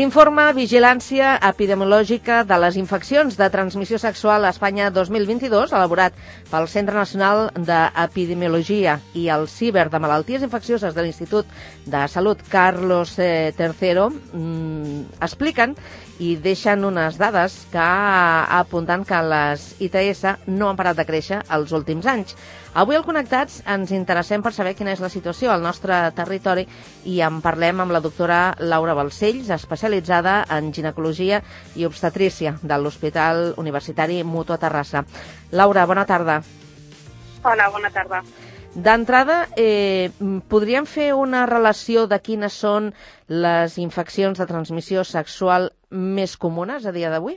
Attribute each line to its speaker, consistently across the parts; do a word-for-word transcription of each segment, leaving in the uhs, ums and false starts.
Speaker 1: L'informe Vigilància epidemiològica de les infeccions de transmissió sexual a Espanya dos mil vint-i-dos, elaborat pel Centre Nacional d'Epidemiologia i el Ciber de Malalties Infeccioses de l'Institut de Salut Carlos tercero, mmm, expliquen i deixen unes dades que apunten que les I T S no han parat de créixer els últims anys. Avui al Connectats ens interessem per saber quina és la situació al nostre territori i en parlem amb la doctora Laura Balcells, especialitzada en ginecologia i obstetrícia de l'Hospital Universitari Mutua Terrassa. Laura, bona tarda.
Speaker 2: Hola, bona tarda.
Speaker 1: D'entrada, eh, podríem fer una relació de quines són les infeccions de transmissió sexual més comunes a dia d'avui?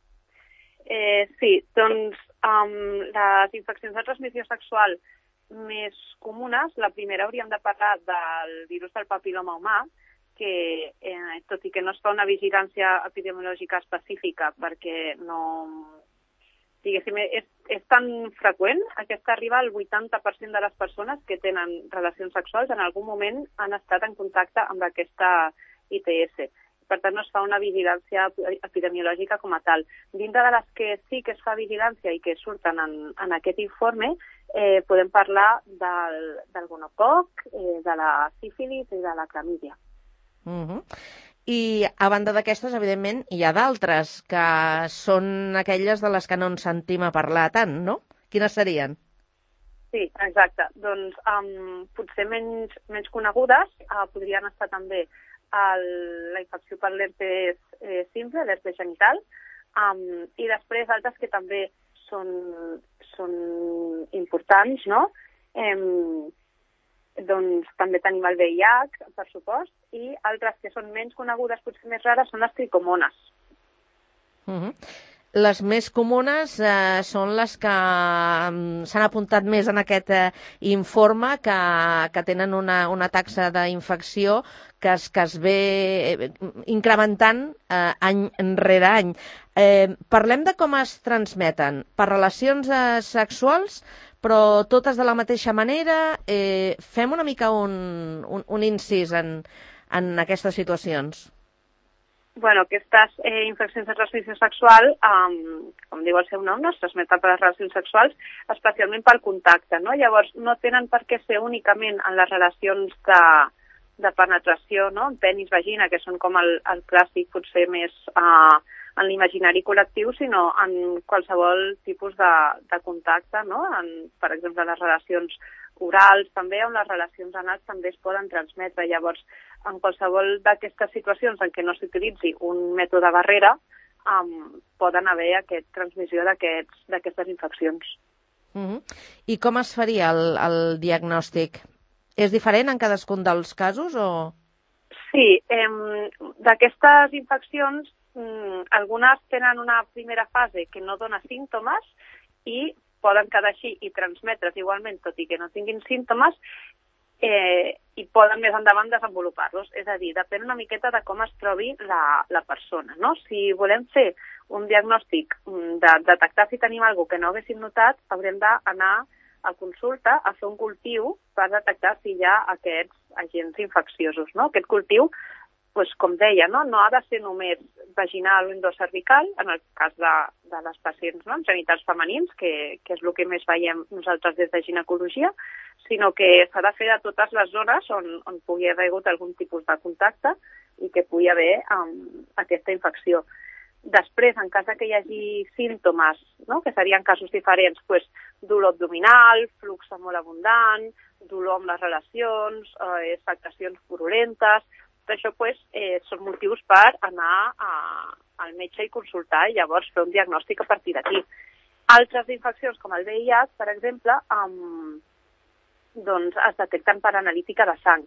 Speaker 2: Eh, sí, doncs um, les infeccions de transmissió sexual més comunes, la primera hauríem de parlar del virus del papil·loma humà, que eh, tot i que no es fa una vigilància epidemiològica específica perquè no... diguéssim, és, és tan freqüent, aquesta arriba al vuitanta per cent de les persones que tenen relacions sexuals en algun moment han estat en contacte amb aquesta I T S. Per tant, no es fa una vigilància epidemiològica com a tal. Dintre de les que sí que es fa vigilància i que surten en, en aquest informe, eh, podem parlar del, del gonococ, eh, de la sífilis i de la clamídia.
Speaker 1: Uh-huh. I a banda d'aquestes, evidentment, hi ha d'altres, que són aquelles de les que no ens sentim a parlar tant, no? Quines serien?
Speaker 2: Sí, exacte. Doncs um, potser menys, menys conegudes uh, podrien estar també el, la infecció per l'herpes eh, simple, l'herpes genital, um, i després altres que també són, són importants, no? Um, doncs també tenim el V I H, per supost, i altres que són menys conegudes, potser més rares, són les tricomones.
Speaker 1: Uh-huh. Les més comunes eh, són les que um, s'han apuntat més en aquest eh, informe, que, que tenen una, una taxa d'infecció que es, que es ve incrementant eh, any rere any. Eh, parlem de com es transmeten per relacions eh, sexuals, però totes de la mateixa manera. Eh, fem una mica un, un, un incís en, en aquestes situacions.
Speaker 2: Bueno, aquestes eh, infeccions de transmissió sexual, um, com diu el seu nom, no es transmeten per les relacions sexuals, especialment pel contacte, no? Llavors, no tenen per què ser únicament en les relacions de, de penetració, no? En penis, vagina, que són com el, el clàssic, potser més uh, en l'imaginari col·lectiu, sinó en qualsevol tipus de, de contacte, no? En, per exemple, les relacions orals, també, on les relacions anals també es poden transmetre. Llavors, en qualsevol d'aquestes situacions en què no s'utilitzi un mètode barrera, um, poden haver aquest transmissió d'aquestes infeccions.
Speaker 1: Uh-huh. I com es faria el, el diagnòstic? És diferent en cadascun dels casos o...?
Speaker 2: Sí, eh, d'aquestes infeccions, mm, algunes tenen una primera fase que no dona símptomes i poden quedar així i transmetre's igualment, tot i que no tinguin símptomes, eh, i poden més endavant desenvolupar-los. És a dir, depèn una miqueta de com es trobi la, la persona, no? Si volem fer un diagnòstic de detectar si tenim alguna cosa que no haguéssim notat, haurem d'anar a consulta a fer un cultiu per detectar si hi ha aquests agents infecciosos, no? Aquest cultiu, pues, com deia, no? No ha de ser només vaginal o endocervical, en el cas de, de les pacients, no? Amb genitals femenins, que, que és el que més veiem nosaltres des de ginecologia, sinó que s'ha de fer a totes les zones on, on pugui haver hagut algun tipus de contacte i que pugui haver um, aquesta infecció. Després, en cas que hi hagi símptomes, no? Que serien casos diferents, pues, dolor abdominal, flux molt abundant, dolor amb les relacions, eh, afectacions purulentes. Tot això pues, eh, són motius per anar a, al metge i consultar i llavors fer un diagnòstic a partir d'aquí. Altres infeccions, com el V I H, per exemple, um, doncs es detecten per analítica de sang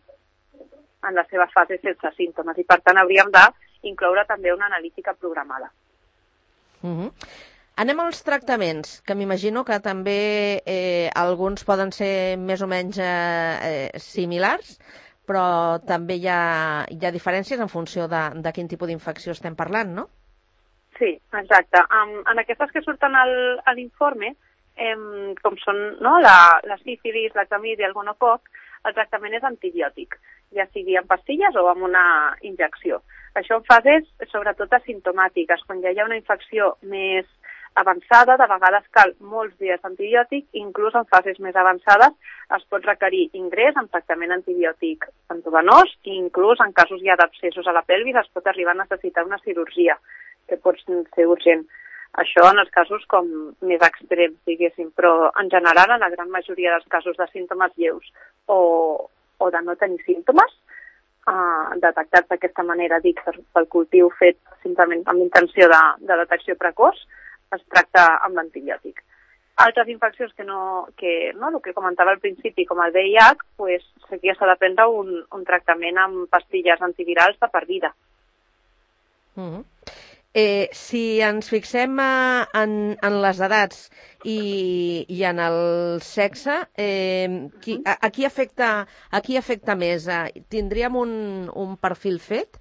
Speaker 2: en la seva fase sense símptomes i, per tant, hauríem d'incloure també una analítica programada.
Speaker 1: Uh-huh. Anem als tractaments, que m'imagino que també eh, alguns poden ser més o menys eh, similars, però també hi ha, hi ha diferències en funció de, de quin tipus d'infecció estem parlant, no?
Speaker 2: Sí, exacte. Um, en aquestes que surten al, a l'informe, um, com són, no, la, la sífilis, la clamídia, el gonococ, el tractament és antibiòtic, ja sigui en pastilles o amb una injecció. Això en fases sobretot asimptomàtiques, quan ja hi ha una infecció més avançada, de vegades cal molts dies d'antibiòtic, inclús en fases més avançades es pot requerir ingrés amb tractament antibiòtic endovenós i inclús en casos ja d'abscessos a la pelvis es pot arribar a necessitar una cirurgia, que pot ser urgent. Això en els casos com més extrems, diguéssim, però en general en la gran majoria dels casos de símptomes lleus o, o de no tenir símptomes, Uh, detectats d'aquesta manera, dic, pel cultiu fet simplement amb intenció de, de detecció precoç, es tracta amb l'antibiòtic. Altres infeccions que no, que, no, el que comentava al principi, com el V I H, pues, aquí s'ha de prendre un, un tractament amb pastilles antivirals de per vida.
Speaker 1: Mm-hmm. Eh, si ens fixem eh, en, en les edats i, i en el sexe, eh, qui, a, a, qui afecta, a qui afecta més? Eh, tindríem un, un perfil fet?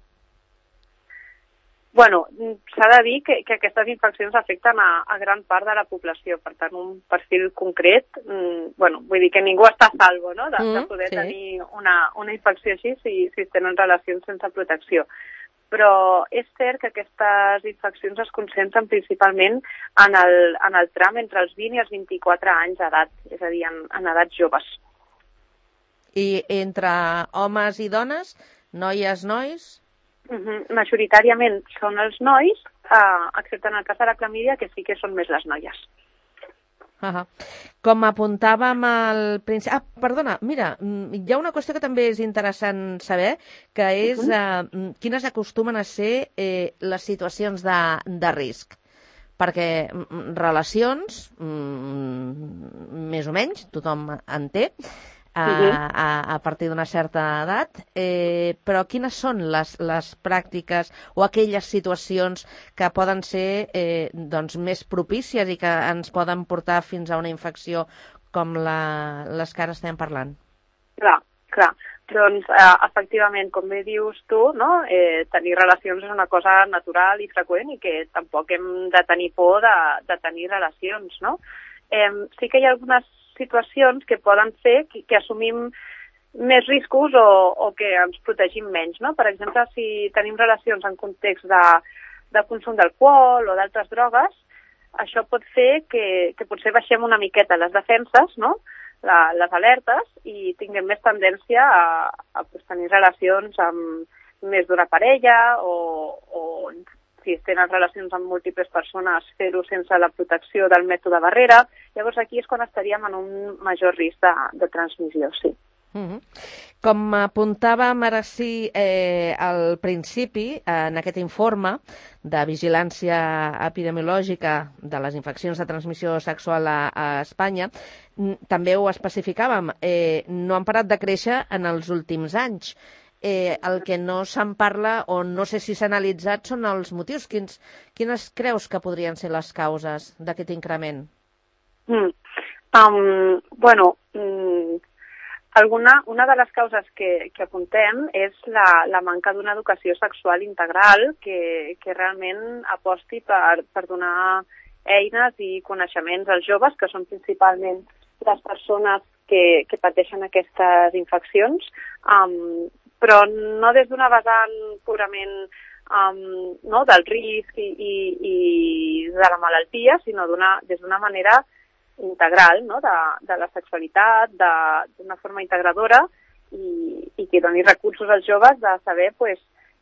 Speaker 2: Bueno, s'ha de dir que, que aquestes infeccions afecten a, a gran part de la població, per tant, un perfil concret, mm, bueno, vull dir que ningú està a salvo, no?, de, mm, de poder sí. tenir una, una infecció així si, si tenen relacions sense protecció. Però és cert que aquestes infeccions es concentren principalment en el, en el tram entre els vint i els vint-i-quatre anys d'edat, és a dir, en, en edats joves.
Speaker 1: I entre homes i dones, noies, nois?
Speaker 2: Uh-huh. Majoritàriament són els nois, eh, excepte en el cas de la clamídia, que sí que són més les noies.
Speaker 1: Uh-huh. Com apuntàvem al principi... Ah, perdona, mira, hi ha una qüestió que també és interessant saber, que és uh-huh. eh, quines acostumen a ser eh, les situacions de, de risc. Perquè relacions, mm, més o menys, tothom en té, a, a, a partir d'una certa edat, eh, però quines són les, les pràctiques o aquelles situacions que poden ser eh, doncs, més propícies i que ens poden portar fins a una infecció com la, les que ara estem parlant?
Speaker 2: Clar, clar. Doncs, eh, efectivament, com bé dius tu, no? eh, tenir relacions és una cosa natural i freqüent i que tampoc hem de tenir por de, de tenir relacions, no? Eh, sí que hi ha algunes situacions que poden fer que, que assumim més riscos o, o que ens protegim menys, no? Per exemple, si tenim relacions en context de, de consum d'alcohol o d'altres drogues, això pot fer que, que potser baixem una miqueta les defenses, no? La, les alertes, i tinguem més tendència a, a pues, tenir relacions amb més d'una parella o, o si es tenen relacions amb múltiples persones, fer-ho sense la protecció del mètode barrera. Llavors aquí és quan estaríem en un major risc de, de transmissió, sí.
Speaker 1: Uh-huh. Com apuntàvem ara sí eh, al principi, en aquest informe de vigilància epidemiològica de les infeccions de transmissió sexual a, a Espanya, també ho especificàvem, eh, no han parat de créixer en els últims anys. Eh, el que no se'n parla o no sé si s'ha analitzat són els motius. Quins, quines creus que podrien ser les causes d'aquest increment?
Speaker 2: Mm. Um, bueno, mm, alguna, una de les causes que, que apuntem és la, la manca d'una educació sexual integral que, que realment aposti per, per donar eines i coneixements als joves, que són principalment les persones que, que pateixen aquestes infeccions, um, però no des d'una vessant purament um, no, del risc i, i, i de la malaltia, sinó des d'una manera integral, no, de, de la sexualitat, d'una forma integradora i, i que doni recursos als joves de saber pues,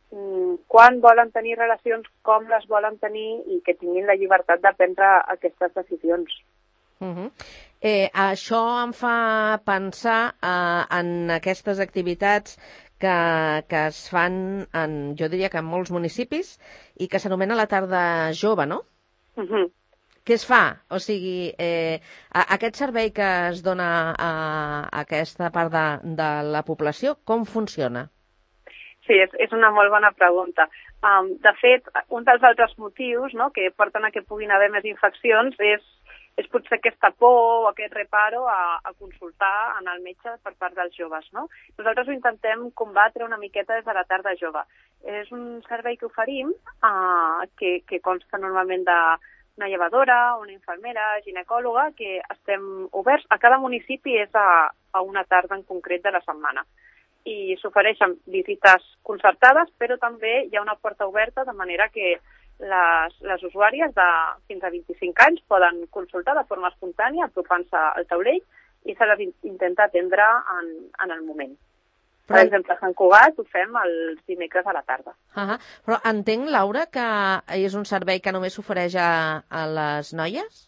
Speaker 2: quan volen tenir relacions, com les volen tenir i que tinguin la llibertat de prendre aquestes decisions.
Speaker 1: Uh-huh. Eh, això em fa pensar eh, en aquestes activitats que, que es fan, en, jo diria que en molts municipis, i que s'anomena la tarda jove, no?
Speaker 2: Uh-huh.
Speaker 1: Què es fa? O sigui, eh, aquest servei que es dona a, a aquesta part de, de la població, com funciona?
Speaker 2: Sí, és, és una molt bona pregunta. Um, de fet, un dels altres motius, no, que porten a que puguin haver més infeccions és és potser aquesta por o aquest reparo a, a consultar en el metge per part dels joves, no? Nosaltres ho intentem combatre una miqueta des de la tarda jove. És un servei que oferim uh, que, que consta normalment d'una llevadora, una infermera, ginecòloga, que estem oberts. A cada municipi és a, a una tarda en concret de la setmana. I s'ofereixen visites concertades, però també hi ha una porta oberta, de manera que les, les usuàries de fins a vint-i-cinc anys poden consultar de forma espontània, apropant-se al taulell, i se les intenta atendre en, en el moment. Per Però... exemple, a Sant Cugat ho fem els dimecres a la tarda.
Speaker 1: Uh -huh. Però entenc, Laura, que és un servei que només s'ofereix a, a les noies?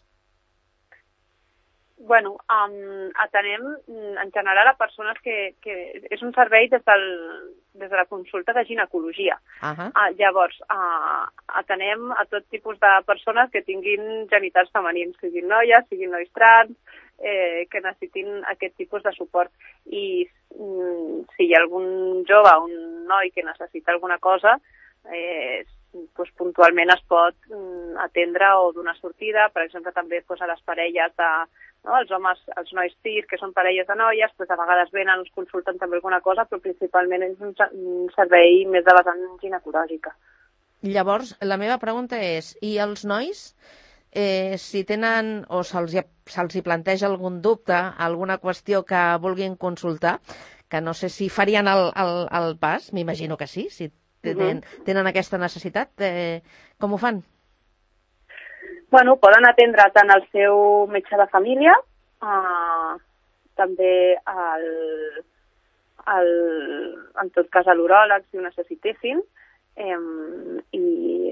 Speaker 2: Bueno, um, atenem en general a persones que, que és un servei des, del, des de la consulta de ginecologia.
Speaker 1: Uh -huh.
Speaker 2: uh, llavors, uh, atenem a tot tipus de persones que tinguin genitals femenins, siguin noies, siguin nois trans, eh, que necessitin aquest tipus de suport. I mm, si hi ha algun jove o un noi que necessita alguna cosa, eh, doncs puntualment es pot mm, atendre o donar sortida. Per exemple, també doncs, a les parelles de no? Els homes, els nois cis, que són parelles de noies, doncs a vegades venen, ens consulten també alguna cosa, però principalment és un, un servei més de vessant ginecològica.
Speaker 1: Llavors, la meva pregunta és, i els nois, eh, si tenen o se'ls se'ls hi planteja algun dubte, alguna qüestió que vulguin consultar, que no sé si farien el, el, el pas, m'imagino que sí, si tenen, uh-huh. tenen aquesta necessitat, eh, com ho fan?
Speaker 2: Bueno, poden atendre tant el seu metge de família, eh, també el, el, en tot cas a l'uròleg, si ho necessitessin, eh, i,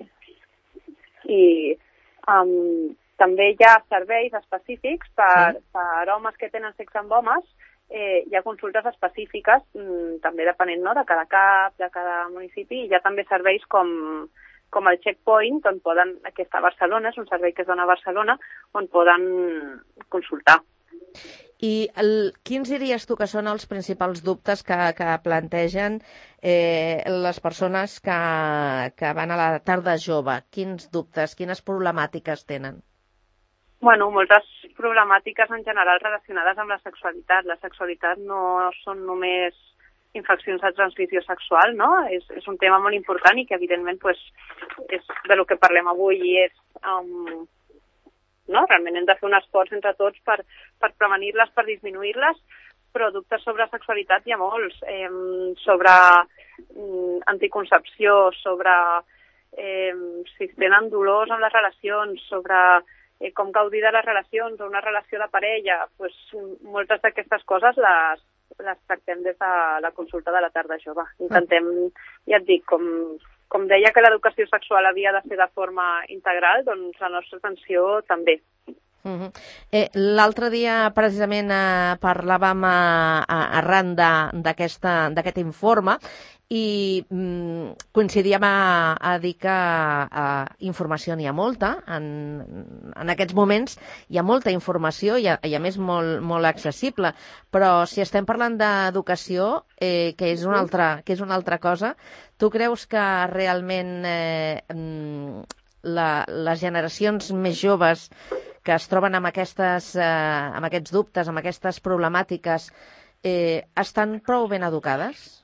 Speaker 2: i um, també hi ha serveis específics per, sí. per homes que tenen sexe amb homes. Eh, hi ha consultes específiques, mm, també depenent no, de cada cap, de cada municipi, i hi ha també serveis com com el Checkpoint, on poden, aquesta a Barcelona, és un servei que es dona a Barcelona, on poden consultar.
Speaker 1: I el, quins diries tu que són els principals dubtes que, que plantegen eh, les persones que, que van a la tarda jove? Quins dubtes, quines problemàtiques tenen?
Speaker 2: Bueno, moltes problemàtiques en general relacionades amb la sexualitat. La sexualitat no són només infeccions de transmissió sexual, no? És, és un tema molt important i que, evidentment, pues, és de lo que parlem avui i és... Um, no? Realment hem de fer un esforç entre tots per, per prevenir-les, per disminuir-les, però dubtes sobre sexualitat hi ha molts. Eh, sobre um, anticoncepció, sobre eh, si tenen dolors en les relacions, sobre eh, com gaudir de les relacions o una relació de parella, pues, moltes d'aquestes coses les les tractem des de la consulta de la tarda jove. Intentem, ja et dic, com, com deia que l'educació sexual havia de ser de forma integral, doncs la nostra atenció també.
Speaker 1: Uh-huh. eh, L'altre dia, precisament, eh, parlàvem a, a, arran d'aquest informe i mm, coincidíem a, a dir que a, informació n'hi ha molta. En, en aquests moments hi ha molta informació i a, i a més molt, molt accessible, però si estem parlant d'educació, eh, que, és una altra, que és una altra cosa, tu creus que realment eh, la, les generacions més joves que es troben amb, aquestes, eh, amb aquests dubtes, amb aquestes problemàtiques, eh, estan prou ben educades?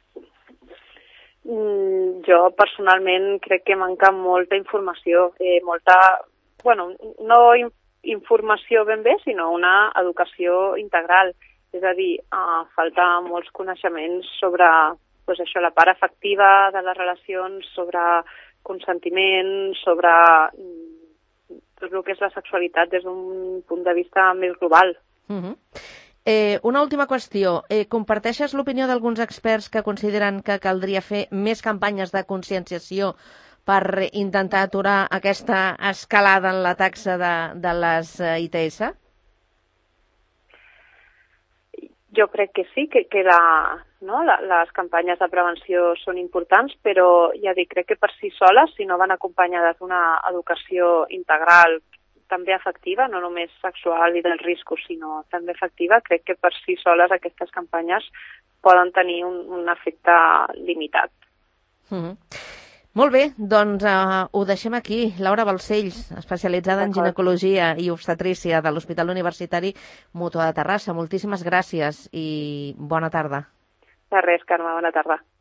Speaker 2: Mm, jo personalment crec que manca molta informació, eh, molta, bueno, no in, informació ben bé, sinó una educació integral. És a dir, eh, falta molts coneixements sobre pues, això, la part afectiva de les relacions, sobre consentiment, sobre tot el que és la sexualitat des d'un punt de vista més global.
Speaker 1: Uh-huh. Eh, una última qüestió. Eh, comparteixes l'opinió d'alguns experts que consideren que caldria fer més campanyes de conscienciació per intentar aturar aquesta escalada en la taxa de, de les I T S?
Speaker 2: Jo crec que sí, que, que la, no, la, les campanyes de prevenció són importants, però ja dic, crec que per si soles, si no van acompanyades d'una educació integral, també efectiva, no només sexual i dels riscos, sinó també efectiva, crec que per si soles aquestes campanyes poden tenir un, un efecte limitat.
Speaker 1: Mm-hmm. Molt bé, doncs uh, ho deixem aquí. Laura Balcells, especialitzada en ginecologia i obstetrícia de l'Hospital Universitari Mutua de Terrassa. Moltíssimes gràcies i bona tarda.
Speaker 2: De res, Carme, bona tarda.